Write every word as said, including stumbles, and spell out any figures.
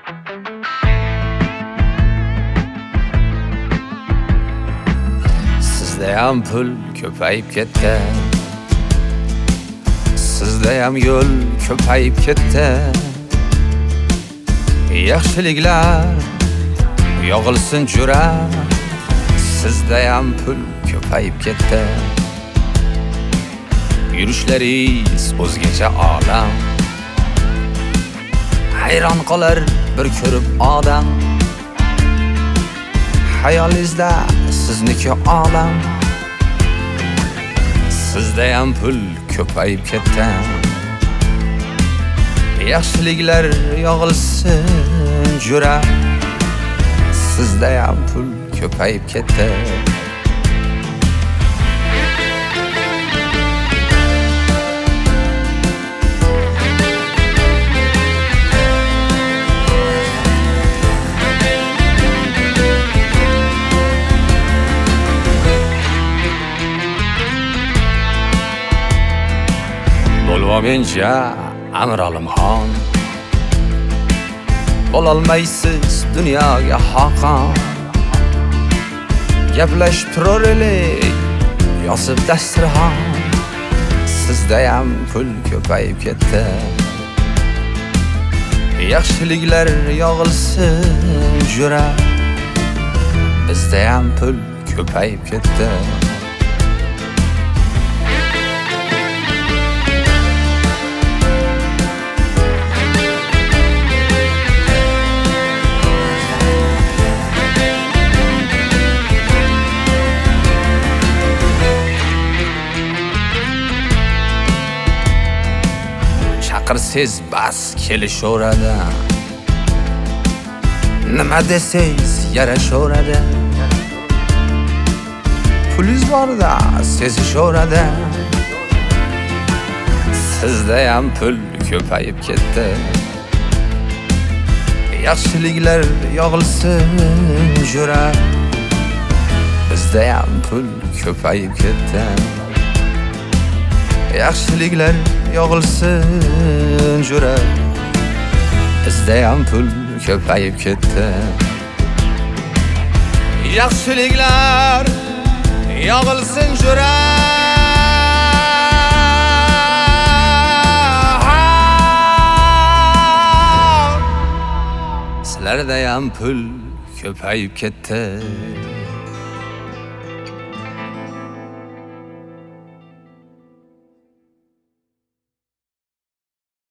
Sizdayam pul ko'payib ketdi, sizdayam yo'l ko'payib ketdi. Yaxshiliklar yog'ilsin jura, sizdayam pul ko'payib ketdi. Yurishlaringiz o'zgacha olam, hayron qolar bir ko'rib odam. Hayolingizda sizniki olam, sizdayam pul ko'payib ketdi. Yaxshiliklar yog'ilsin jura, sizdayam pul ko'payib ketdi. Bo'lmaguncha Amir Olimxon, bo'lolmaysiz dunyoga xoqon. Gaplashib turar edik yosib dasturxon, sizdayam pul ko'payib ketdi. Yaxshiliklar yog'ilsin jura, bizdayam pul ko'payib ketdi. Chaqirsiz bas kelishaveradi, nima desangiz yarashaveradi. Pulingiz borda sezishaveradi, sizdayam pul ko'payib ketdi. Yaxshiliklar yog'ilsin jura, bizdayam pul ko'payib ketdi. Yaxshiliklar yog'ilsin jura, bizdayam pul ko'payib ketdi. Yaxshiliklar yog'ilsin jura, sizlardayam pul ko'payib ketdi.